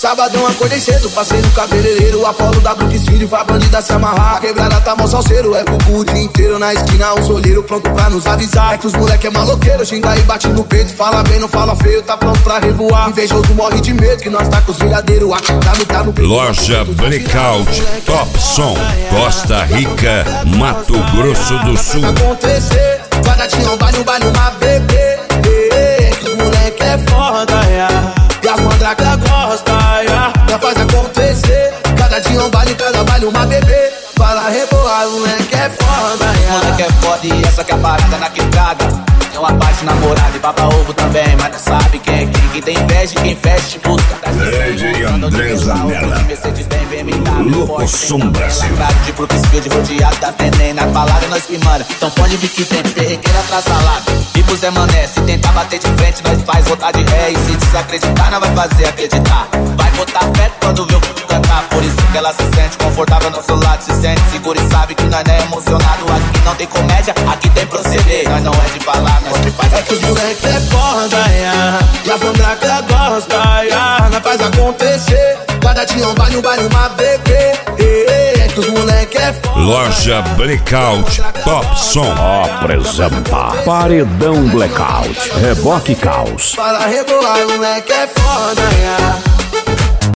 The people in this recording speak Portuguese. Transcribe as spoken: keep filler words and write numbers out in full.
Sabadão acordei cedo, passei no cabeleireiro. Apolo da Brooks Filho, pra bandida se amarrar. Quebrada tá mó salseiro, é cucu o dia inteiro. Na esquina os olheiros pronto pra nos avisar. É que os moleque é maloqueiro, xinga e bate no peito. Fala bem, não fala feio, tá pronto pra revoar. Invejoso morre de medo, que nós tá com os brigadeiros. Aqui tá no, tá no peito. Loja Blackout, Top Som, Costa Rica, Mato Grosso do Sul. Acontecer, quadradinho, baile, um baile, uma bebê. Que os moleque é foda, yeah. E as mandraca gosta, yeah. Já faz acontecer, cada dia um baile, cada baile, uma bebê. Fala rebolar, o moleque é foda, yeah. O moleque é foda e essa que é a parada na quebrada. Tem uma parte namorada e baba ovo também, mas não sabe quem é quem. Quem tem inveja e quem fecha e busca. Grande André Zanella, Louco Som Brasil. De Brooksfield rodeado das neném. Na balada nós que manda, então pode vir que tem perrequeira atrás salada. E pro Zé Mané, se tentar bater de frente, nós faz voltar de ré. E se desacreditar, nós vai fazer acreditar. Vai botar fé quando vê o filho cantar. Por isso que ela se sente confortável no seu lado. Se sente seguro e sabe que nós não é emocionado. Aqui não tem comédia, aqui tem proceder. Nós não é de falar, nós que faz. É que os moleque é foda, yeah. E as mandraca gosta, yeah. Nós faz acontecer, cada dia um baile, um baile, uma bebê. É que os moleque é foda. Loja Blackout, Top Som apresenta Paredão Blackout, Reboque Caos. Para rebolar, o moleque é foda, yeah.